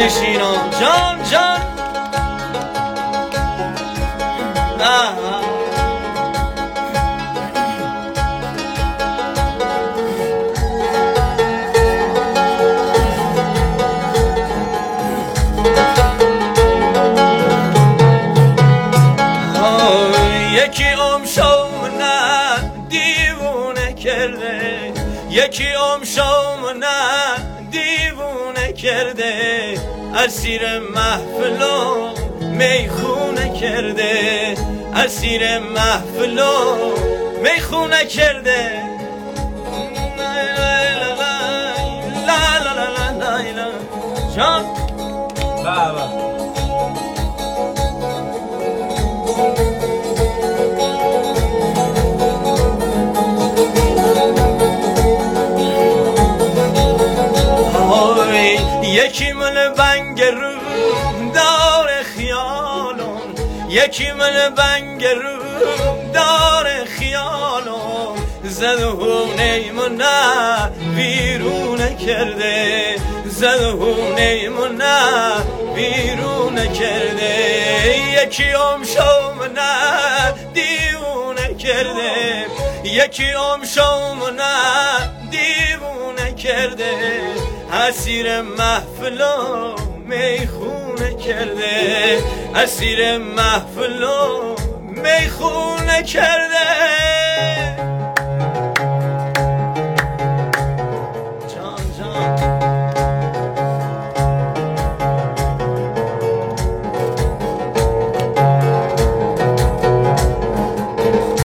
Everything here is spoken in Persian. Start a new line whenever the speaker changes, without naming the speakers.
نشینم جان جان یکی امشامونه دیوونه کرده یکی امشامونه دیوونه کرده اسیر محفل و میخونه کرده اسیر محفل و میخونه کرده لا لا لا لا لا لا جان بابا یکی من بنگ رو دار خیالم یکی من بنگ رو دار خیالم زدونه منه بیرون کرده زدونه منه بیرون کرده یکی امشامونه دیوونه کرده یکی امشامونه دیوونه کرده اسیر محفل و میخونه کرده اسیر محفل و میخونه کرده